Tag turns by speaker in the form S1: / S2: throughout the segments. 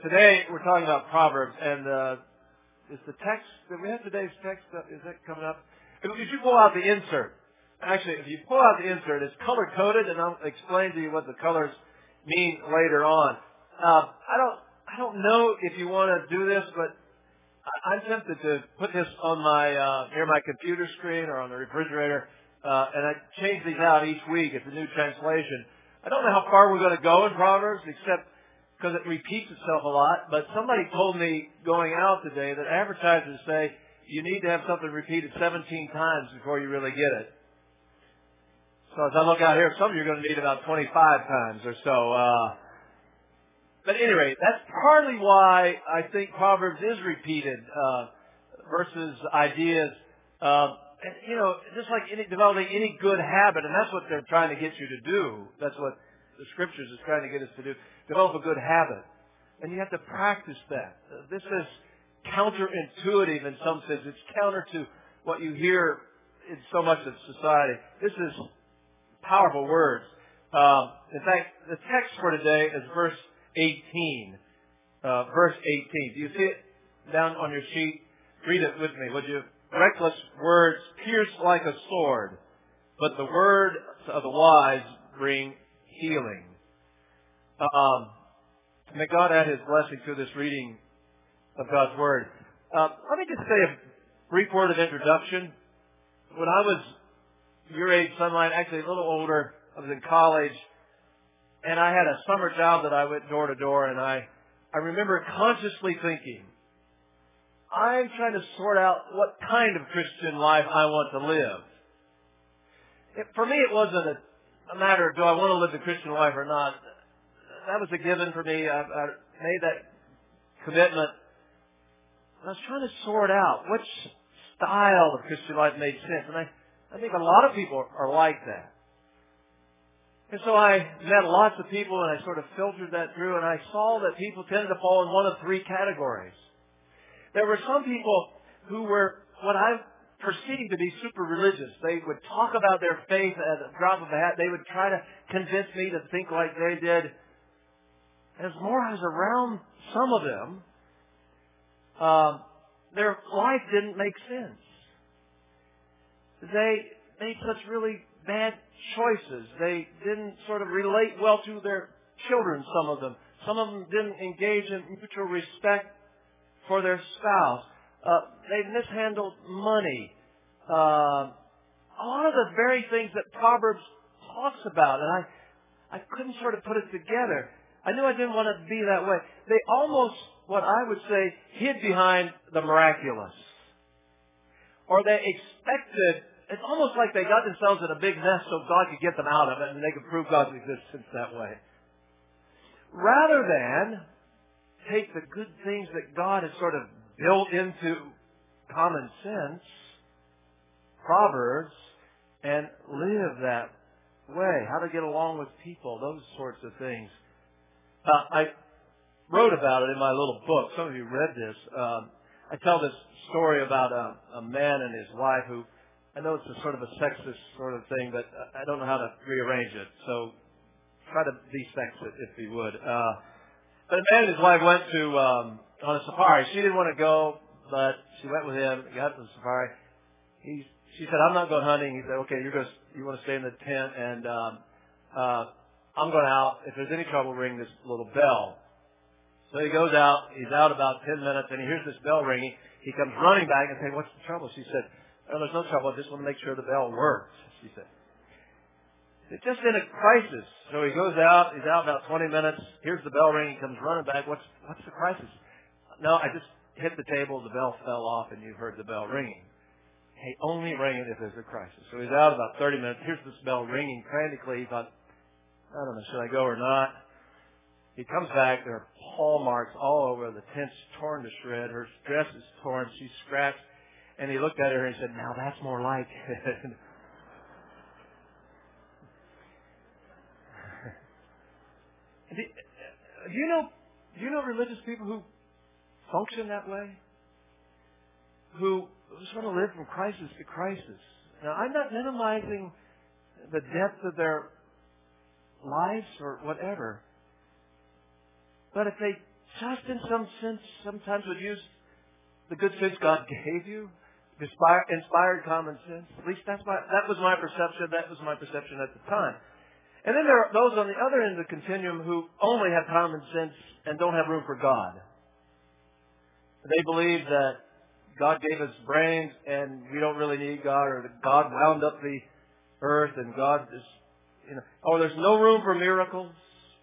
S1: Today we're talking about Proverbs, and is the text that we have today's text? Is that coming up? If you pull out the insert, actually, if you pull out the insert, it's color coded, and I'll explain to you what the colors mean later on. I don't know if you want to do this, but I'm tempted to put this on my near my computer screen or on the refrigerator, and I change these out each week. It's a new translation. I don't know how far we're going to go in Proverbs, except because it repeats itself a lot. But somebody told me going out today that advertisers say you need to have something repeated 17 times before you really get it. So as I look out here, some of you are going to need about 25 times or so. But anyway, that's partly why I think Proverbs is repeated versus ideas. And, you know, just like developing any good habit, and that's what they're trying to get you to do. That's what the Scriptures is trying to get us to do. Develop a good habit. And you have to practice that. This is counterintuitive in some sense. It's counter to what you hear in so much of society. This is powerful words. In fact, the text for today is verse 18. Verse 18. Do you see it down on your sheet? Read it with me, would you? Reckless words pierce like a sword, but the words of the wise bring healing. May God add His blessing to this reading of God's Word. Let me just say a brief word of introduction. When I was your age, Sunlight, actually a little older, I was in college, and I had a summer job that I went door to door, and I remember consciously thinking, I'm trying to sort out what kind of Christian life I want to live. For me, it wasn't a matter of do I want to live the Christian life or not. That was a given for me. I made that commitment. I was trying to sort out which style of Christian life made sense. And I think a lot of people are like that. And so I met lots of people, and I sort of filtered that through, and I saw that people tended to fall in one of three categories. There were some people who were what I perceived to be super religious. They would talk about their faith at a drop of a hat. They would try to convince me to think like they did. As more I was around some of them, their life didn't make sense. They made such really bad choices. They didn't sort of relate well to their children, some of them. Some of them didn't engage in mutual respect for their spouse. They mishandled money. A lot of the very things that Proverbs talks about, and I couldn't sort of put it together. I knew I didn't want to be that way. They almost, what I would say, hid behind the miraculous. Or they expected, it's almost like they got themselves in a big mess so God could get them out of it and they could prove God's existence that way. Rather than take the good things that God has sort of built into common sense, Proverbs, and live that way. How to get along with people, those sorts of things. I wrote about it in my little book. Some of you read this. I tell this story about a man and his wife who, I know it's a sort of a sexist sort of thing, but I don't know how to rearrange it. So try to de-sex it if you would. But a man and his wife went to on a safari. She didn't want to go, but she went with him. Got to the safari. She said, "I'm not going hunting." He said, "Okay, you want to stay in the tent, and I'm going out. If there's any trouble, ring this little bell." So he goes out. He's out about 10 minutes, and he hears this bell ringing. He comes running back and says, "What's the trouble?" She said, "Oh, there's no trouble. I just want to make sure the bell works." She said. It's just in a crisis. So he goes out. He's out about 20 minutes. Here's the bell ringing. He comes running back. What's the crisis? "No, I just hit the table. The bell fell off, and you heard the bell ringing." Hey, only ring it if there's a crisis. So he's out about 30 minutes. Here's this bell ringing frantically. He thought, I don't know, should I go or not? He comes back. There are paw marks all over. The tent's torn to shred. Her dress is torn. She's scratched. And he looked at her and said, "Now that's more like it." Do you know religious people who function that way? Who sort of live from crisis to crisis. Now, I'm not minimizing the depth of their lives or whatever. But if they just in some sense, sometimes would use the good sense God gave you, inspired common sense. At least that was my perception. That was my perception at the time. And then there are those on the other end of the continuum who only have common sense and don't have room for God. They believe that God gave us brains and we don't really need God, or that God wound up the earth and God is, there's no room for miracles.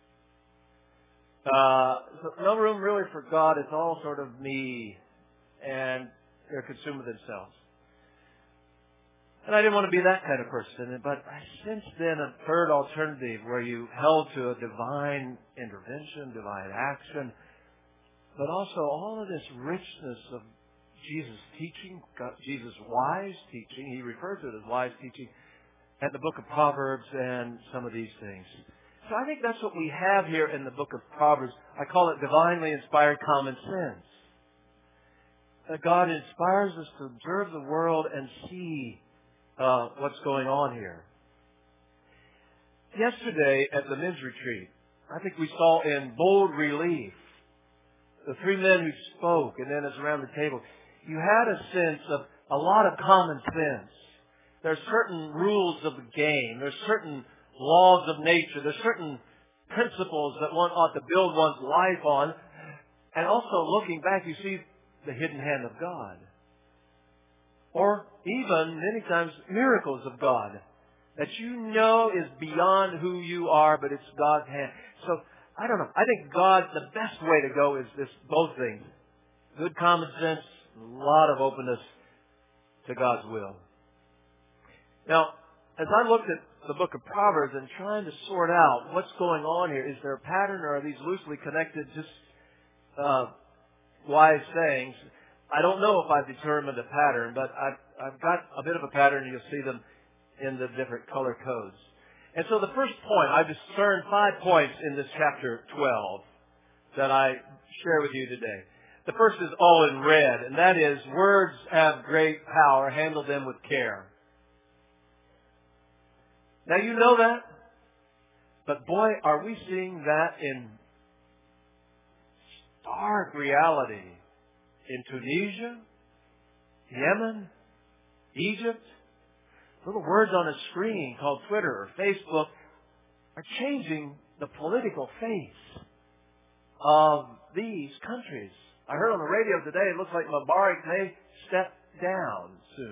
S1: No room really for God. It's all sort of me, and they're consumed with themselves. And I didn't want to be that kind of person, but I sensed then a third alternative where you held to a divine intervention, divine action, but also all of this richness of Jesus' teaching, Jesus' wise teaching. He referred to it as wise teaching at the book of Proverbs and some of these things. So I think that's what we have here in the book of Proverbs. I call it divinely inspired common sense. That God inspires us to observe the world and see what's going on here. Yesterday at the men's retreat, I think we saw in bold relief the three men who spoke, and then as around the table, you had a sense of a lot of common sense. There's certain rules of the game. There's certain laws of nature. There's certain principles that one ought to build one's life on. And also looking back, you see the hidden hand of God. Or even, many times, miracles of God that you know is beyond who you are, but it's God's hand. So, I don't know. I think the best way to go is both things. Good common sense, a lot of openness to God's will. Now, as I looked at the book of Proverbs and trying to sort out what's going on here, is there a pattern or are these loosely connected, just wise sayings? I don't know if I've determined a pattern, but I've got a bit of a pattern. You'll see them in the different color codes. And so the first point, I've discerned 5 points in this chapter 12 that I share with you today. The first is all in red, and that is, words have great power. Handle them with care. Now you know that, but boy, are we seeing that in stark reality in Tunisia, Yemen, Egypt. Little words on a screen called Twitter or Facebook are changing the political face of these countries. I heard on the radio today, it looks like Mubarak may step down soon.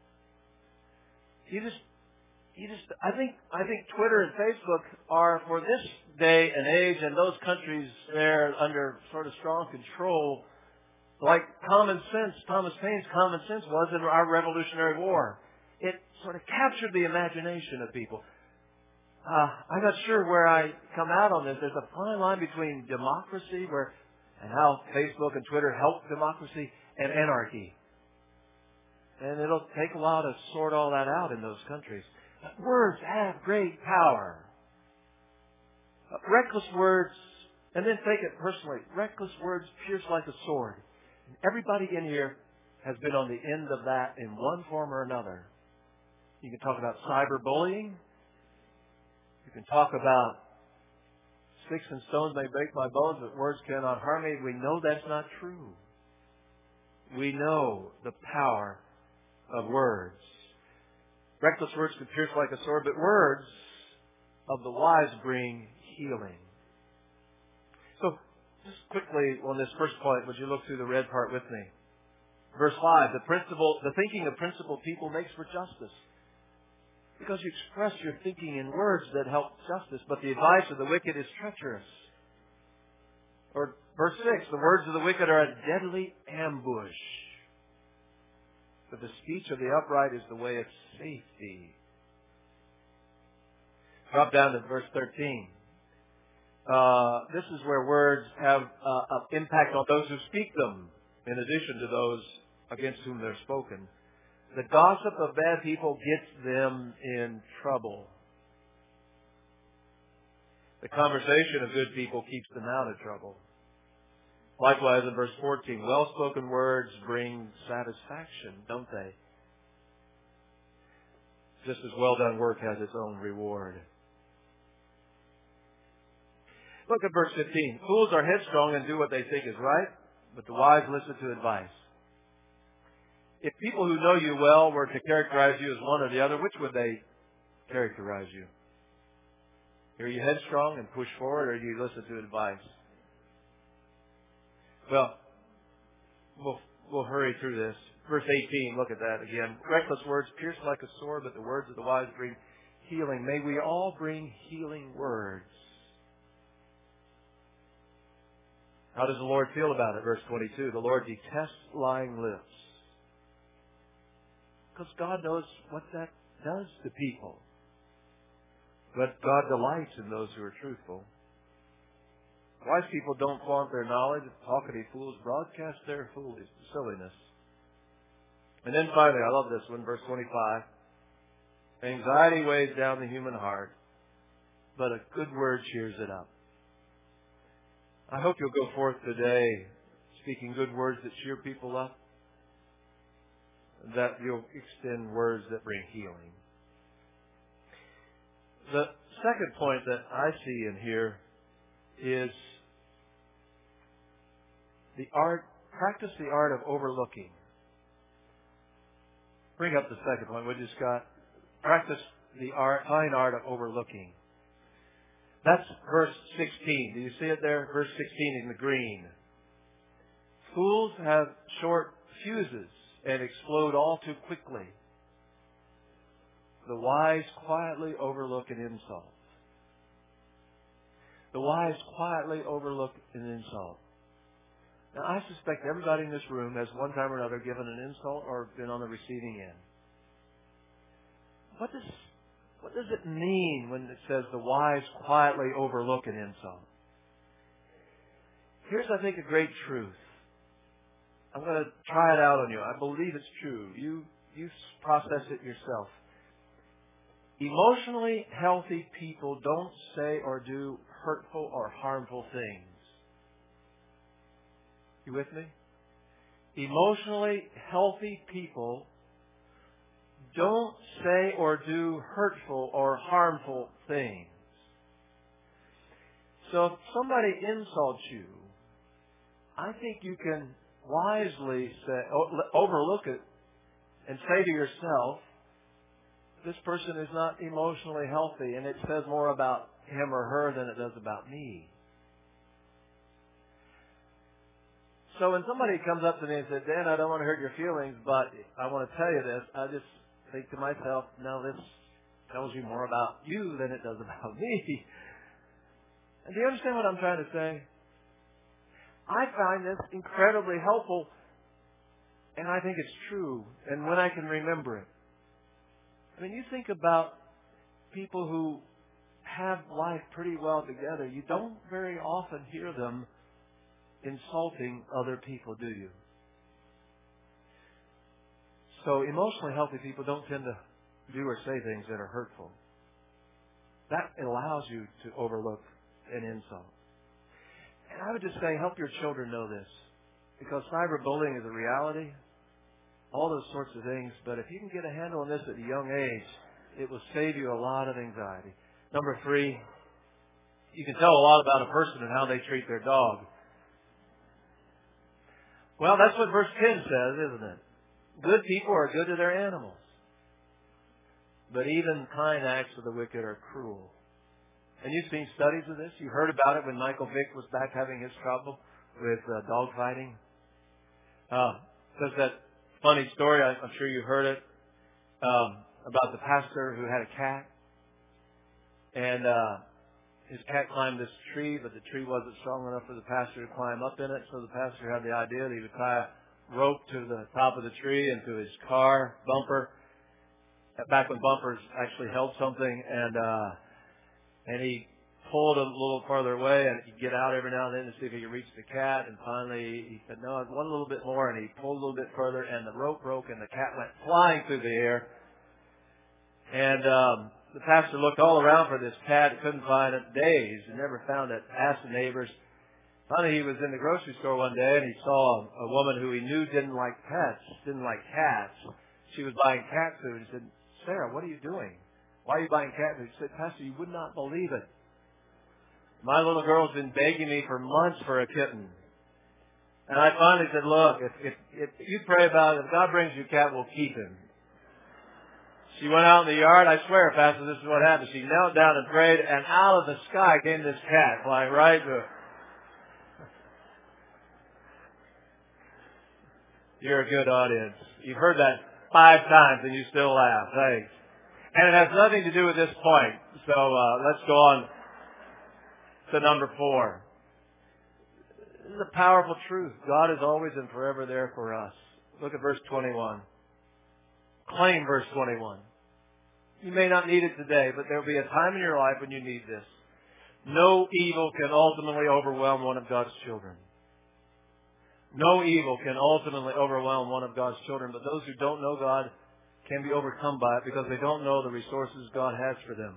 S1: I think Twitter and Facebook are, for this day and age and those countries there under sort of strong control, like common sense, Thomas Paine's common sense was in our Revolutionary War. It sort of captured the imagination of people. I'm not sure where I come out on this. There's a fine line between democracy and how Facebook and Twitter help democracy and anarchy. And it'll take a while to sort all that out in those countries. But words have great power. Reckless words, and then take it personally. Reckless words pierce like a sword. Everybody in here has been on the end of that in one form or another. You can talk about cyberbullying. You can talk about sticks and stones may break my bones, but words cannot harm me. We know that's not true. We know the power of words. Reckless words can pierce like a sword, but words of the wise bring healing. So, just quickly on this first point, would you look through the red part with me? Verse 5, the thinking of principled people makes for justice. Because you express your thinking in words that help justice, but the advice of the wicked is treacherous. Or verse 6, the words of the wicked are a deadly ambush, but the speech of the upright is the way of safety. Drop down to verse 13. This is where words have an impact on those who speak them, in addition to those against whom they're spoken. The gossip of bad people gets them in trouble. The conversation of good people keeps them out of trouble. Likewise, in verse 14, well-spoken words bring satisfaction, don't they? Just as well-done work has its own reward. Look at verse 15. Fools are headstrong and do what they think is right, but the wise listen to advice. If people who know you well were to characterize you as one or the other, which would they characterize you? Are you headstrong and push forward, or do you listen to advice? Well, we'll hurry through this. Verse 18, look at that again. Reckless words pierce like a sword, but the words of the wise bring healing. May we all bring healing words. How does the Lord feel about it? Verse 22, the Lord detests lying lips. Because God knows what that does to people. But God delights in those who are truthful. Wise people don't flaunt their knowledge. Talkative fools broadcast their silliness. And then finally, I love this one, verse 25. Anxiety weighs down the human heart, but a good word cheers it up. I hope you'll go forth today speaking good words that cheer people up, that you'll extend words that bring healing. The second point that I see in here is practice the art of overlooking. Bring up the second point, would you, Scott? Practice the fine art of overlooking. That's verse 16. Do you see it there? Verse 16 in the green. Fools have short fuses and explode all too quickly. The wise quietly overlook an insult. The wise quietly overlook an insult. Now, I suspect everybody in this room has one time or another given an insult or been on the receiving end. What does it mean when it says the wise quietly overlook an insult? Here's, I think, a great truth. I'm going to try it out on you. I believe it's true. You process it yourself. Emotionally healthy people don't say or do hurtful or harmful things. You with me? Emotionally healthy people don't say or do hurtful or harmful things. So if somebody insults you, I think you can wisely overlook it and say to yourself, this person is not emotionally healthy, and it says more about him or her than it does about me. So when somebody comes up to me and says, Dan, I don't want to hurt your feelings, but I want to tell you this, I just think to myself, no, this tells you more about you than it does about me. And do you understand what I'm trying to say? I find this incredibly helpful, and I think it's true, and when I can remember it. I mean, you think about people who have life pretty well together. You don't very often hear them insulting other people, do you? So emotionally healthy people don't tend to do or say things that are hurtful. That allows you to overlook an insult. And I would just say, help your children know this. Because cyberbullying is a reality. All those sorts of things. But if you can get a handle on this at a young age, it will save you a lot of anxiety. Number 3, you can tell a lot about a person and how they treat their dog. Well, that's what verse 10 says, isn't it? Good people are good to their animals. But even kind acts of the wicked are cruel. And you've seen studies of this. You heard about it when Michael Vick was back having his trouble with dog fighting. There's that funny story, I'm sure you heard it, about the pastor who had a cat. And his cat climbed this tree, but the tree wasn't strong enough for the pastor to climb up in it. So the pastor had the idea that he would tie a rope to the top of the tree and to his car bumper, back when bumpers actually held something. And he pulled a little farther away, and he'd get out every now and then to see if he could reach the cat. And finally, he said, no, one little bit more. And he pulled a little bit further, and the rope broke, and the cat went flying through the air. And the pastor looked all around for this cat. He couldn't find it days and never found it. Asked the neighbors. Finally, he was in the grocery store one day, and he saw a woman who he knew didn't like pets, didn't like cats. She was buying cat food. He said, Sarah, what are you doing? Why are you buying cat food? She said, Pastor, you would not believe it. My little girl's been begging me for months for a kitten. And I finally said, look, if you pray about it, if God brings you a cat, we'll keep him. She went out in the yard. I swear, Pastor, this is what happened. She knelt down and prayed, and out of the sky came this cat flying right to her. You're a good audience. You've heard that 5 times and you still laugh. Thanks. And it has nothing to do with this point. So let's go on to number 4. This is a powerful truth. God is always and forever there for us. Look at verse 21. Claim verse 21. You may not need it today, but there will be a time in your life when you need this. No evil can ultimately overwhelm one of God's children. No evil can ultimately overwhelm one of God's children, but those who don't know God can be overcome by it because they don't know the resources God has for them.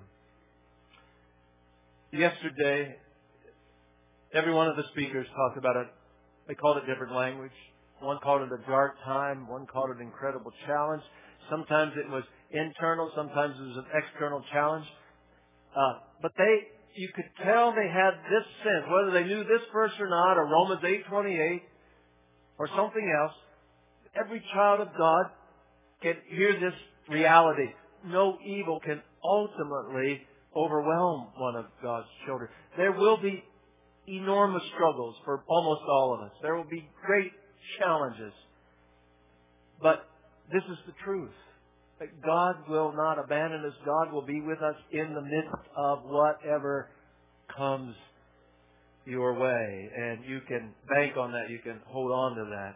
S1: Yesterday, every one of the speakers talked about it. They called it different language. One called it a dark time. One called it an incredible challenge. Sometimes it was internal. Sometimes it was an external challenge. But you could tell they had this sense, whether they knew this verse or not, or Romans 8:28, or something else. Every child of God can hear this reality. No evil can ultimately overwhelm one of God's children. There will be enormous struggles for almost all of us. There will be great challenges. But this is the truth. That God will not abandon us. God will be with us in the midst of whatever comes your way. And you can bank on that. You can hold on to that.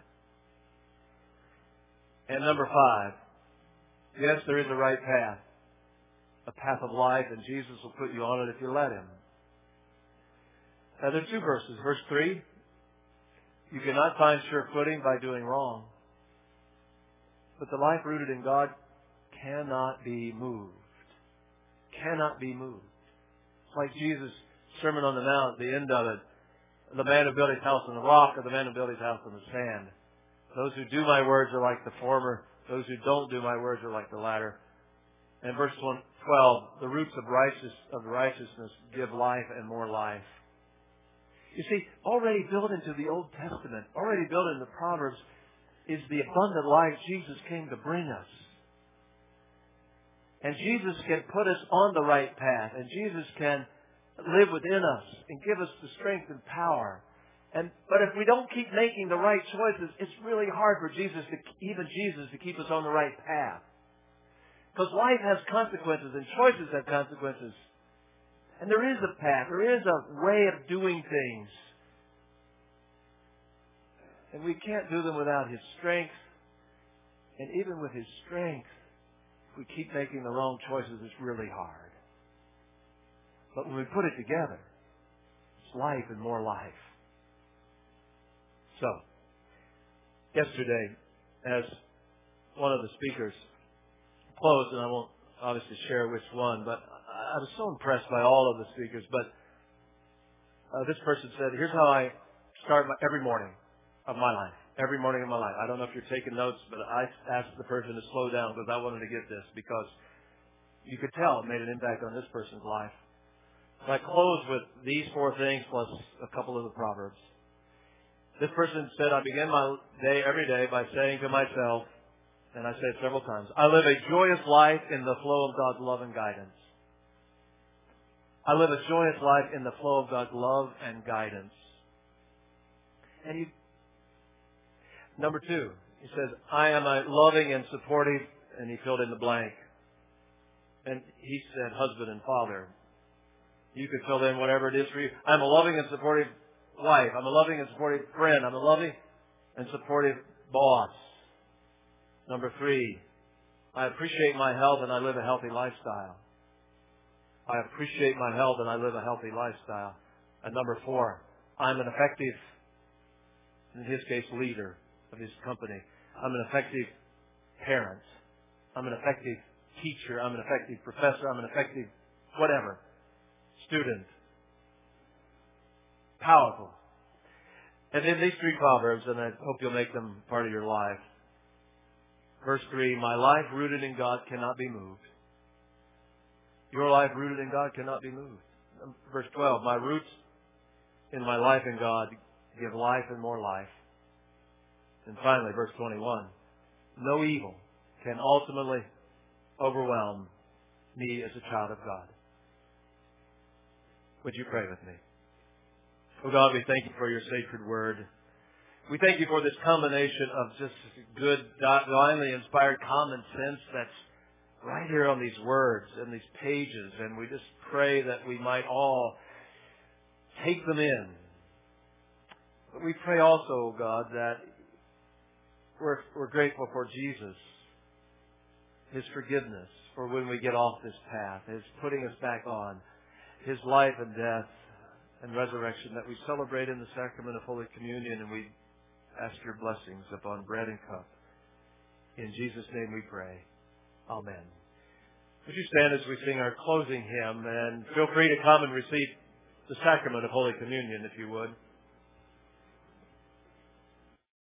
S1: And number 5. Yes, there is a right path. A path of life, and Jesus will put you on it if you let Him. Now, there are 2 verses. Verse 3, you cannot find sure footing by doing wrong. But the life rooted in God cannot be moved. Cannot be moved. It's like Jesus' Sermon on the Mount, the end of it. The man who built his house on the rock, or the man who built his house on the sand. Those who do my words are like the former. Those who don't do my words are like the latter. And verse 12, the roots of righteousness give life and more life. You see, already built into the Old Testament, already built into Proverbs, is the abundant life Jesus came to bring us. And Jesus can put us on the right path. And Jesus can live within us and give us the strength and power. But if we don't keep making the right choices, it's really hard for Jesus to keep us on the right path. Because life has consequences and choices have consequences. And there is a path. There is a way of doing things. And we can't do them without His strength. And even with His strength, if we keep making the wrong choices, it's really hard. But when we put it together, it's life and more life. So, yesterday, as one of the speakers closed, and I won't obviously share which one, but I was so impressed by all of the speakers. But this person said, here's how I start every morning of my life. Every morning of my life. I don't know if you're taking notes, but I asked the person to slow down because I wanted to get this, because you could tell it made an impact on this person's life. So I close with these 4 things plus a couple of the Proverbs. This person said, I begin my day every day by saying to myself, and I say it several times, I live a joyous life in the flow of God's love and guidance. I live a joyous life in the flow of God's love and guidance. And number 2, he says, I am a loving and supportive, and he filled in the blank. And he said, husband and father. You could fill in whatever it is for you. I'm a loving and supportive wife. I'm a loving and supportive friend. I'm a loving and supportive boss. Number 3, I appreciate my health and I live a healthy lifestyle. I appreciate my health and I live a healthy lifestyle. And number 4, I'm an effective, in his case, leader of his company. I'm an effective parent. I'm an effective teacher. I'm an effective professor. I'm an effective whatever. Student. Powerful. And then these 3 Proverbs, and I hope you'll make them part of your life. Verse 3, my life rooted in God cannot be moved. Your life rooted in God cannot be moved. Verse 12, my roots in my life in God give life and more life. And finally, verse 21, no evil can ultimately overwhelm me as a child of God. Would you pray with me? Oh God, we thank you for your sacred word. We thank you for this combination of just good, divinely inspired common sense that's right here on these words and these pages. And we just pray that we might all take them in. But we pray also, God, that we're grateful for Jesus, His forgiveness for when we get off this path, His putting us back on, His life and death and resurrection that we celebrate in the sacrament of Holy Communion, and we ask your blessings upon bread and cup. In Jesus' name we pray. Amen. Would you stand as we sing our closing hymn, and feel free to come and receive the sacrament of Holy Communion if you would.